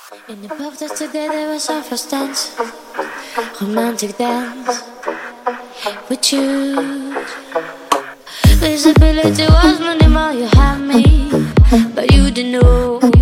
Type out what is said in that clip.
In the pub that together was our first dance, romantic dance with you. Visibility was minimal, you had me, but you didn't know.